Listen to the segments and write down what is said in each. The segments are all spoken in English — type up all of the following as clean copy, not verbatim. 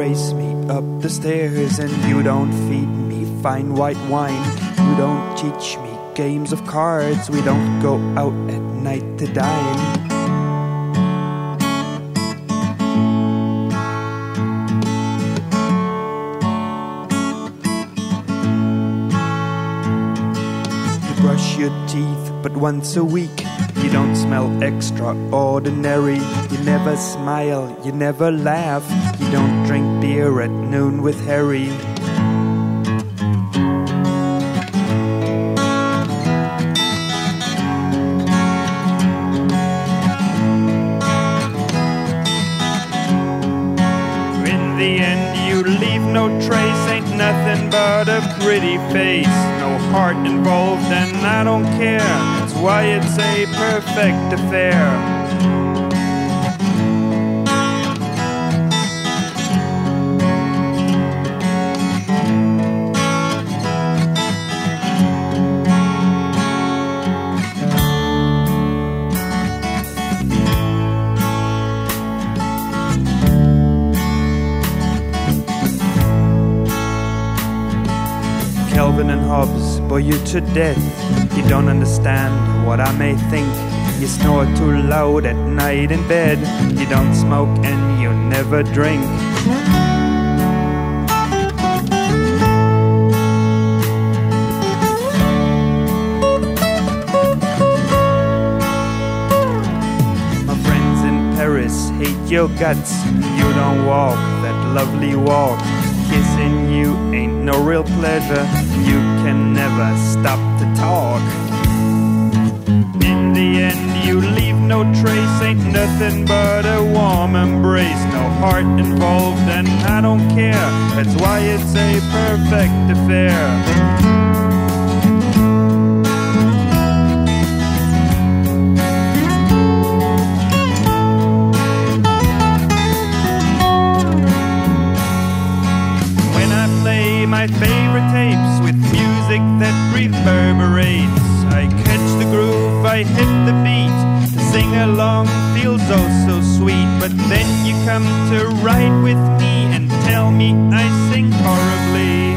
race me up the stairs, and you don't feed me fine white wine. You don't teach me games of cards. We don't go out at night to dine. Brush your teeth but once a week. You don't smell extraordinary. You never smile, you never laugh. You don't drink beer at noon with Harry. In the end you leave no trace. Ain't nothing but a pretty face. No heart involved and I don't care. That's why it's a perfect affair. Calvin and Hobbes bore you to death. You don't understand what I may think. You snore too loud at night in bed. You don't smoke and you never drink. My friends in Paris hate your guts. You don't walk that lovely walk. Kissing you ain't no real pleasure. You can never stop to talk. In the end you leave no trace. Ain't nothing but a warm embrace. No heart involved and I don't care. That's why it's a perfect affair. My favorite tapes with music that reverberates. I catch the groove, I hit the beat. To sing along feels oh so sweet. But then you come to ride with me and tell me I sing horribly.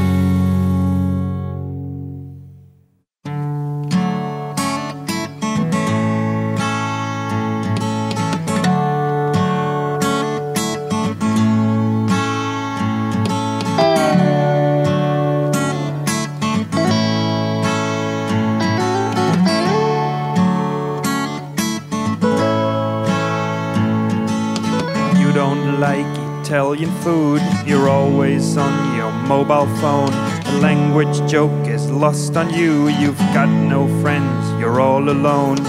Don't like Italian food. You're always on your mobile phone. A language joke is lost on you. You've got no friends, you're all alone.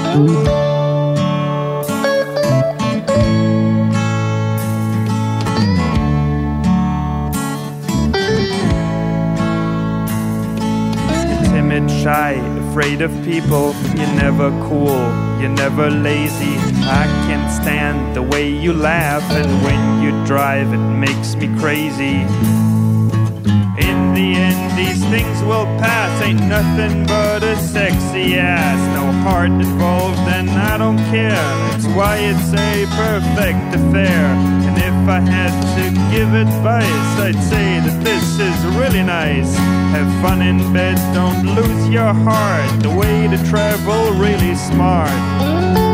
You're timid, shy, afraid of people. You're never cool, you're never lazy. I can't stand the way you laugh, and when you drive it makes me crazy. In the end these things will pass. Ain't nothing but a sexy ass. No heart involved and I don't care. That's why it's a perfect affair. And if I had to give advice, I'd say that this is really nice. Have fun in bed, don't lose your heart. The way to travel really smart.